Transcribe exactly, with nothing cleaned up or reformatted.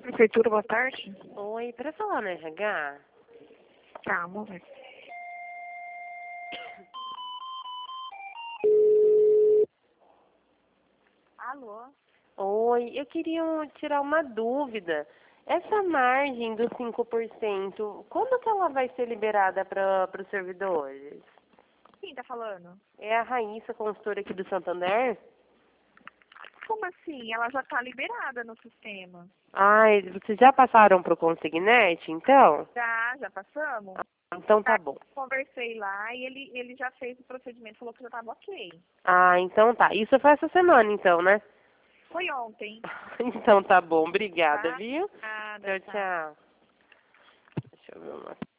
Prefeitura, boa tarde. Oi, para falar no R H? Tá, vamos ver. Alô? Oi, eu queria um- tirar uma dúvida. Essa margem dos cinco por cento, quando que ela vai ser liberada para os servidores? Quem tá falando? É a Raíssa, consultora aqui do Santander? Como assim? Ela já tá liberada no sistema. Ai, vocês já passaram para o Consignet, então? Já, já passamos? Ah, então tá bom. Conversei lá e ele, ele já fez o procedimento, falou que já tava ok. Ah, então tá. Isso foi essa semana, então, né? Foi ontem. Então tá bom. Obrigada, Tá? viu? Nada, Tchau, tá. tchau. Deixa eu ver uma